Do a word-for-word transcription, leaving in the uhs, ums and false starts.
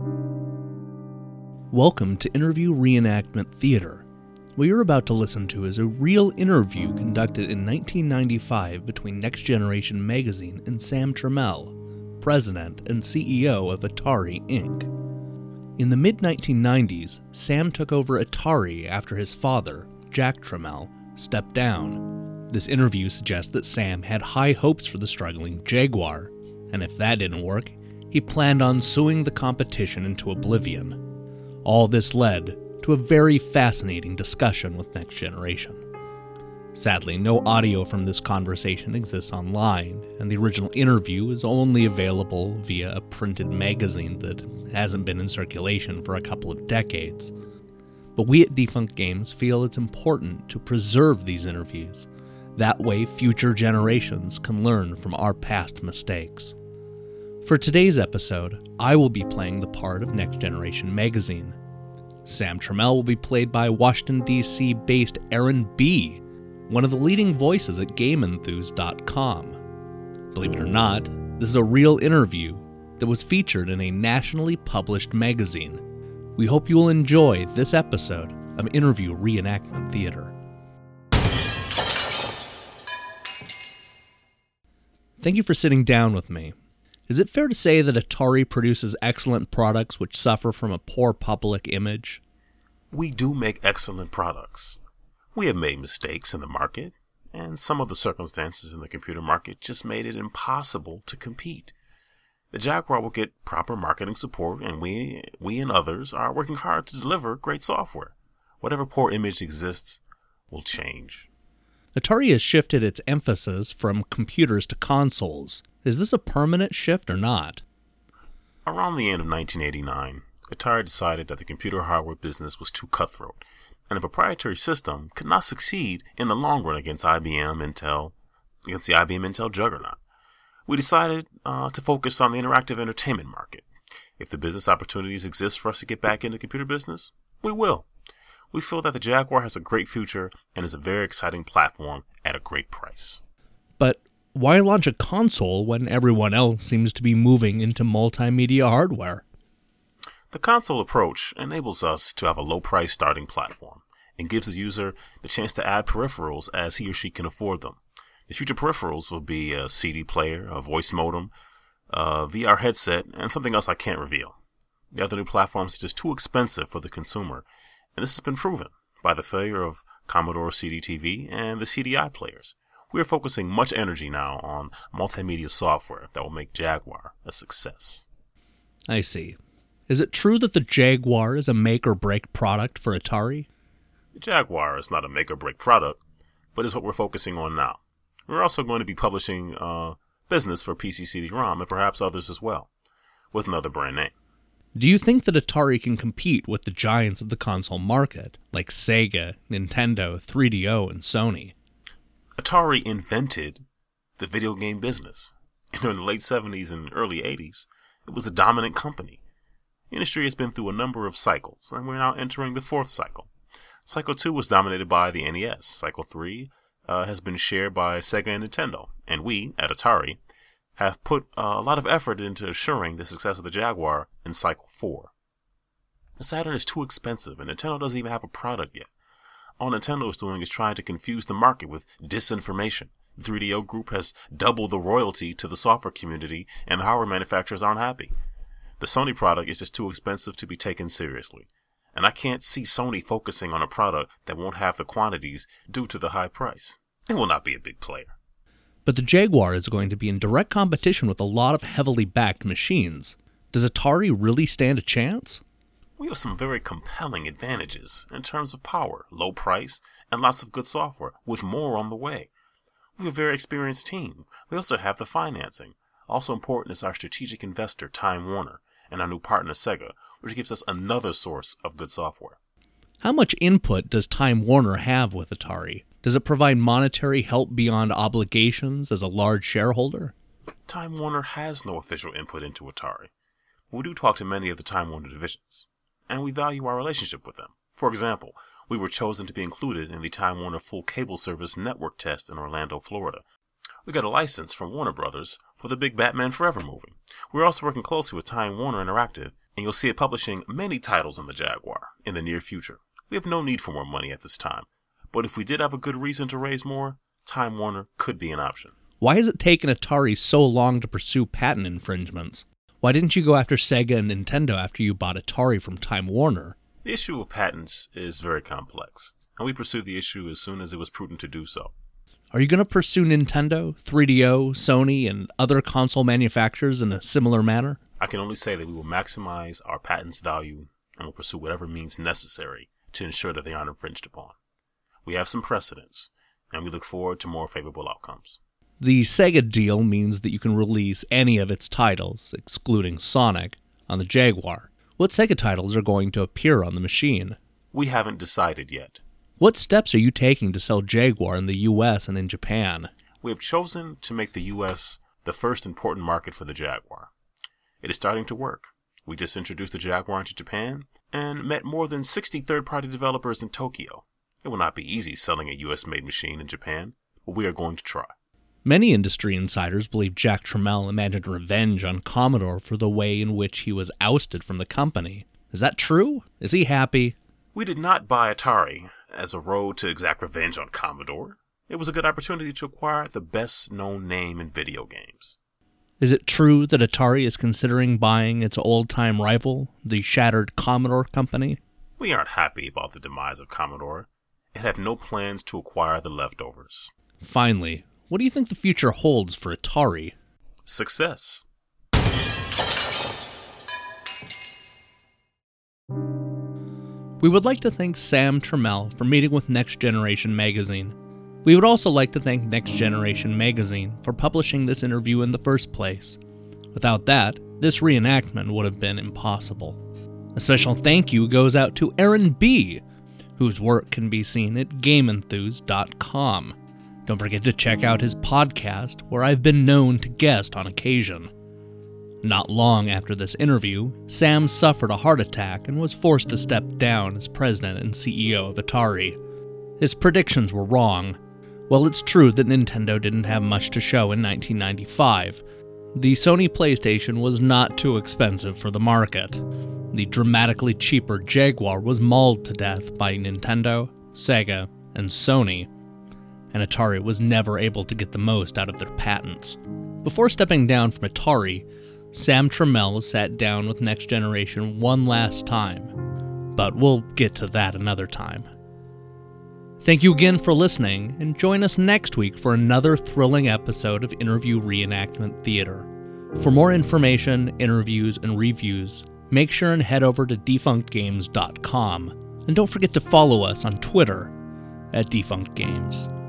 Welcome to Interview Reenactment Theater. What you're about to listen to is a real interview conducted in nineteen ninety-five between Next Generation Magazine and Sam Trammell, president and C E O of Atari, Incorporated. In the mid nineteen nineties, Sam took over Atari after his father, Jack Trammell, stepped down. This interview suggests that Sam had high hopes for the struggling Jaguar, and if that didn't work, he planned on suing the competition into oblivion. All this led to a very fascinating discussion with Next Generation. Sadly, no audio from this conversation exists online, and the original interview is only available via a printed magazine that hasn't been in circulation for a couple of decades. But we at Defunct Games feel it's important to preserve these interviews. That way, future generations can learn from our past mistakes. For today's episode, I will be playing the part of Next Generation Magazine. Sam Trammell will be played by Washington, D C-based Aaron B., one of the leading voices at Game Enthuse dot com. Believe it or not, this is a real interview that was featured in a nationally published magazine. We hope you will enjoy this episode of Interview Reenactment Theater. Thank you for sitting down with me. Is it fair to say that Atari produces excellent products which suffer from a poor public image? We do make excellent products. We have made mistakes in the market, and some of the circumstances in the computer market just made it impossible to compete. The Jaguar will get proper marketing support, and we, we and others are working hard to deliver great software. Whatever poor image exists will change. Atari has shifted its emphasis from computers to consoles. Is this a permanent shift or not? Around the end of nineteen eighty-nine, Atari decided that the computer hardware business was too cutthroat, and a proprietary system could not succeed in the long run against I B M, Intel, against the I B M Intel juggernaut. We decided uh, to focus on the interactive entertainment market. If the business opportunities exist for us to get back into the computer business, we will. We feel that the Jaguar has a great future and is a very exciting platform at a great price. But why launch a console when everyone else seems to be moving into multimedia hardware? The console approach enables us to have a low-price starting platform and gives the user the chance to add peripherals as he or she can afford them. The future peripherals will be a C D player, a voice modem, a V R headset, and something else I can't reveal. The other new platforms are just too expensive for the consumer, and this has been proven by the failure of Commodore C D T V and the C D I players. We are focusing much energy now on multimedia software that will make Jaguar a success. I see. Is it true that the Jaguar is a make-or-break product for Atari? The Jaguar is not a make-or-break product, but is what we're focusing on now. We're also going to be publishing uh, business for P C C D-ROM and perhaps others as well, with another brand name. Do you think that Atari can compete with the giants of the console market, like Sega, Nintendo, three D O, and Sony? Atari invented the video game business. And in the late seventies and early eighties, it was a dominant company. The industry has been through a number of cycles, and we're now entering the fourth cycle. Cycle two was dominated by the N E S. Cycle three uh, has been shared by Sega and Nintendo. And we, at Atari, have put uh, a lot of effort into assuring the success of the Jaguar in Cycle four. The Saturn is too expensive, and Nintendo doesn't even have a product yet. All Nintendo is doing is trying to confuse the market with disinformation. The three D O group has doubled the royalty to the software community, and the hardware manufacturers aren't happy. The Sony product is just too expensive to be taken seriously, and I can't see Sony focusing on a product that won't have the quantities due to the high price. It will not be a big player. But the Jaguar is going to be in direct competition with a lot of heavily backed machines. Does Atari really stand a chance? We have some very compelling advantages in terms of power, low price, and lots of good software, with more on the way. We have a very experienced team. We also have the financing. Also important is our strategic investor, Time Warner, and our new partner, Sega, which gives us another source of good software. How much input does Time Warner have with Atari? Does it provide monetary help beyond obligations as a large shareholder? Time Warner has no official input into Atari. We do talk to many of the Time Warner divisions, and we value our relationship with them. For example, we were chosen to be included in the Time Warner full cable service network test in Orlando, Florida. We got a license from Warner Brothers for the big Batman Forever movie. We're also working closely with Time Warner Interactive and you'll see it publishing many titles on the Jaguar in the near future. We have no need for more money at this time, but if we did have a good reason to raise more, Time Warner could be an option. Why has it taken Atari so long to pursue patent infringements? Why didn't you go after Sega and Nintendo after you bought Atari from Time Warner? The issue of patents is very complex, and we pursued the issue as soon as it was prudent to do so. Are you going to pursue Nintendo, three D O, Sony, and other console manufacturers in a similar manner? I can only say that we will maximize our patent's value and will pursue whatever means necessary to ensure that they aren't infringed upon. We have some precedents, and we look forward to more favorable outcomes. The Sega deal means that you can release any of its titles, excluding Sonic, on the Jaguar. What Sega titles are going to appear on the machine? We haven't decided yet. What steps are you taking to sell Jaguar in the U S and in Japan? We have chosen to make the U S the first important market for the Jaguar. It is starting to work. We just introduced the Jaguar into Japan and met more than sixty third-party developers in Tokyo. It will not be easy selling a U S-made machine in Japan, but we are going to try. Many industry insiders believe Jack Tramiel imagined revenge on Commodore for the way in which he was ousted from the company. Is that true? Is he happy? We did not buy Atari as a road to exact revenge on Commodore. It was a good opportunity to acquire the best-known name in video games. Is it true that Atari is considering buying its old-time rival, the shattered Commodore Company? We aren't happy about the demise of Commodore and have no plans to acquire the leftovers. Finally, what do you think the future holds for Atari? Success. We would like to thank Sam Tramiel for meeting with Next Generation Magazine. We would also like to thank Next Generation Magazine for publishing this interview in the first place. Without that, this reenactment would have been impossible. A special thank you goes out to Aaron B., whose work can be seen at game enthuse dot com. Don't forget to check out his podcast, where I've been known to guest on occasion. Not long after this interview, Sam suffered a heart attack and was forced to step down as president and C E O of Atari. His predictions were wrong. While it's true that Nintendo didn't have much to show in nineteen ninety-five, the Sony PlayStation was not too expensive for the market. The dramatically cheaper Jaguar was mauled to death by Nintendo, Sega, and Sony, and Atari was never able to get the most out of their patents. Before stepping down from Atari, Sam Tramiel sat down with Next Generation one last time, but we'll get to that another time. Thank you again for listening, and join us next week for another thrilling episode of Interview Reenactment Theater. For more information, interviews, and reviews, make sure and head over to defunct games dot com, and don't forget to follow us on Twitter at Defunct Games.